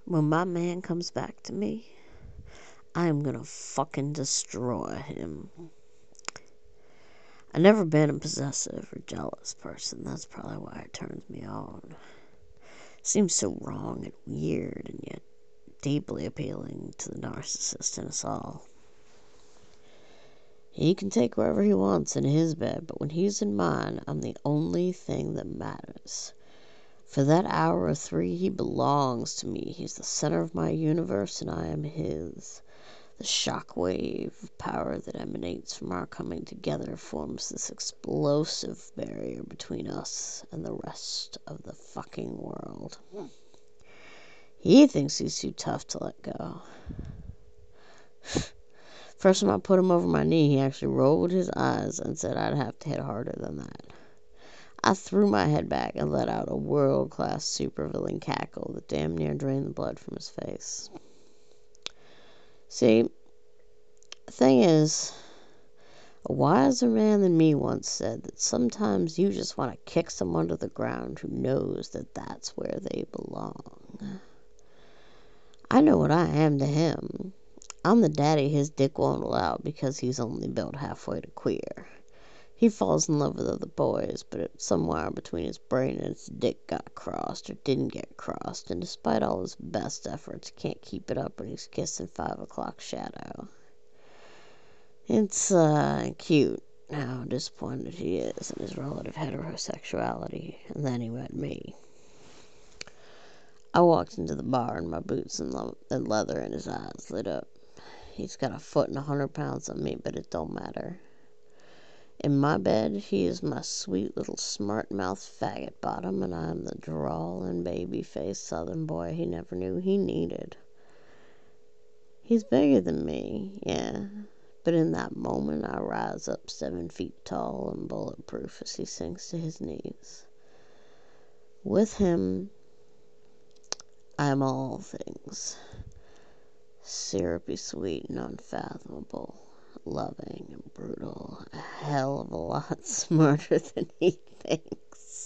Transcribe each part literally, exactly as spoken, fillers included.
When my man comes back to me, I am gonna fucking destroy him. I've never been a possessive or jealous person. That's probably why it turns me on. It seems so wrong and weird and yet deeply appealing to the narcissist in us all. He can take wherever he wants in his bed, but when he's in mine, I'm the only thing that matters. For that hour or three, he belongs to me. He's the center of my universe, and I am his. The shockwave of power that emanates from our coming together forms this explosive barrier between us and the rest of the fucking world. He thinks he's too tough to let go. First time I put him over my knee, he actually rolled his eyes and said I'd have to hit harder than that. I threw my head back and let out a world-class supervillain cackle that damn near drained the blood from his face. See, the thing is, a wiser man than me once said that sometimes you just want to kick someone to the ground who knows that that's where they belong. I know what I am to him. I'm the daddy his dick won't allow because he's only built halfway to queer. He falls in love with other boys, but somewhere between his brain and his dick got crossed or didn't get crossed, and despite all his best efforts, can't keep it up when he's kissing five o'clock shadow. It's uh, cute how disappointed he is in his relative heterosexuality, and then he met me. I walked into the bar in my boots and, le- and leather, and his eyes lit up. He's got a foot and a hundred pounds on me, but it don't matter. In my bed, he is my sweet little smart-mouthed faggot bottom, and I am the drawling, baby-faced southern boy he never knew he needed. He's bigger than me, yeah, but in that moment I rise up seven feet tall and bulletproof as he sinks to his knees. With him, I am all things. Syrupy sweet and unfathomable, loving and brutal, a hell of a lot smarter than he thinks.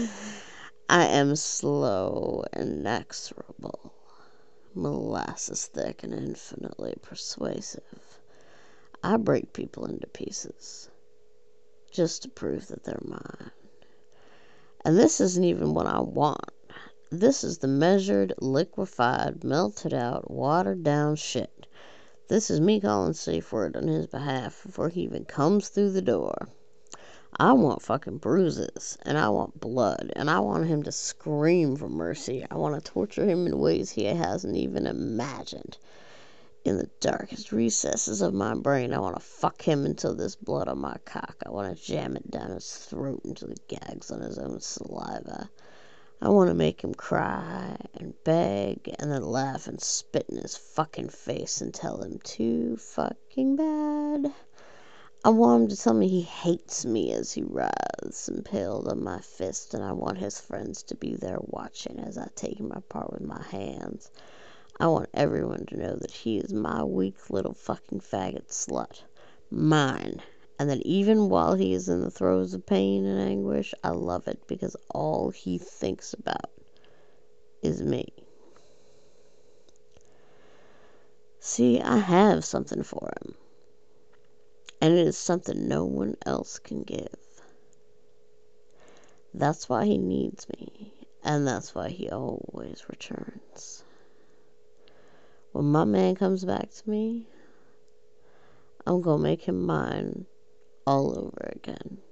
I am slow and inexorable, molasses thick and infinitely persuasive. I break people into pieces just to prove that they're mine. And this isn't even what I want. This is the measured, liquefied, melted out, watered down shit. This is me calling safe word on his behalf before he even comes through the door. I want fucking bruises, and I want blood, and I want him to scream for mercy. I want to torture him in ways he hasn't even imagined. In the darkest recesses of my brain, I want to fuck him until there's blood on my cock. I want to jam it down his throat until he gags on his own saliva. I want to make him cry and beg and then laugh and spit in his fucking face and tell him too fucking bad. I want him to tell me he hates me as he writhes impaled on my fist, and I want his friends to be there watching as I take him apart with my hands. I want everyone to know that he is my weak little fucking faggot slut. Mine. And that even while he is in the throes of pain and anguish, I love it because all he thinks about is me. See, I have something for him. And it is something no one else can give. That's why he needs me. And that's why he always returns. When my man comes back to me, I'm gonna make him mine all over again.